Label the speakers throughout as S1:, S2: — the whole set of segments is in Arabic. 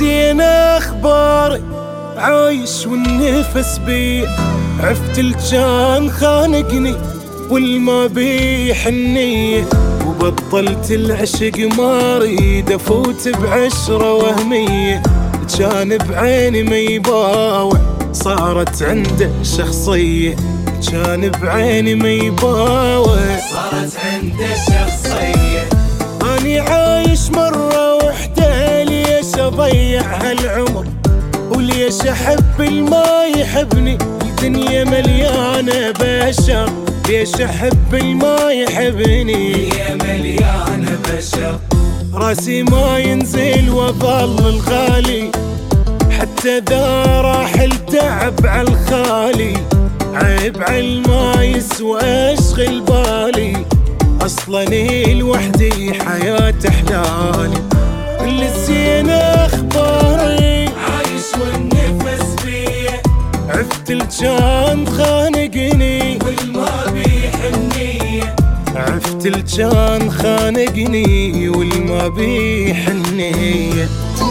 S1: الزين اخباري عايش والنفس بي، عفت الجان خانقني والما بي حنية، وبطلت العشق ما اريد افوت بعشرة وهمية، كان بعيني ما يباوع صارت عنده شخصية، كان بعيني ما يباوع
S2: صارت عنده شخصية.
S1: اني عايش مرة وحدة، ليش اضيع هالعمر وليش احب الما يحبني، الدنيا مليانة بشر، ليش احب الما يحبني،
S2: هي مليانة بشر.
S1: راسي ما ينزل وظل الغالي، حتى ذا راح التعب عالخالي، عيب عالما يسوى اشغل بالي، اصلا لوحدي حياة احلالي. كل الزين اخباري
S2: عايش والنفس بيه،
S1: عفت الجان خانقني
S2: والما بيه حنية،
S1: عفت الجان خانقني والما بيه حنية.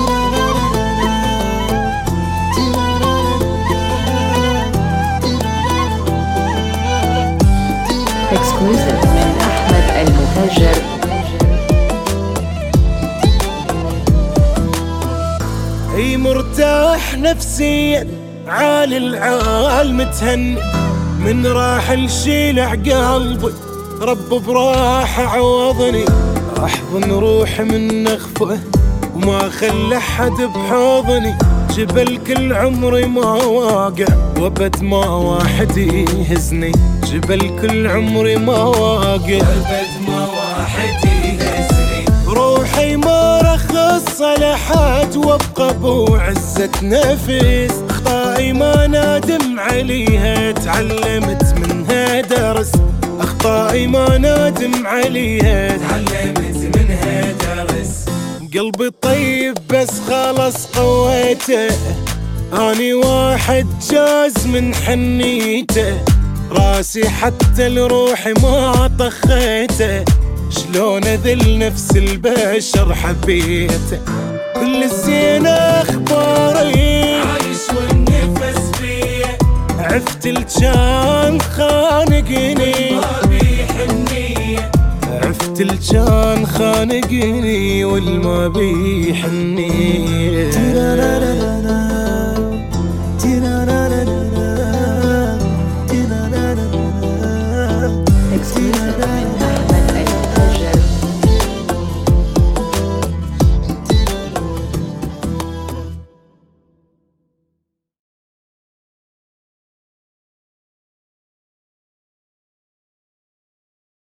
S3: اكسكلوسيف من أحمد المهاجر.
S1: اي مرتاح نفسيا عالي العال متهني، من راح الشيلع قلبي رب براحة عوضني، احضن روحي من نخفه وما خلى حد بحضني، جبل كل عمري ما واقع وابد ما واحد يهزني، جبل كل عمري ما واقع
S2: وابد ما واحد يهزني،
S1: روحي ما رخص لحد وابقى بوعزة نفس، اخطائي ما نادم عليها تعلمت منها درس، اخطائي ما نادم عليها
S2: تعلمت منها درس.
S1: قلبي طيب بس خلص قويته، اني واحد جاز من حنيته، راسي حتى لروحي ما طخيته، شلون اذل نفس البشر حبيته. كل الزين اخباري
S2: عايش والنفس بيه،
S1: عفت الجان خانقني
S2: ما بيه حنية،
S1: عفت الجان خانقني والما بيه حنية.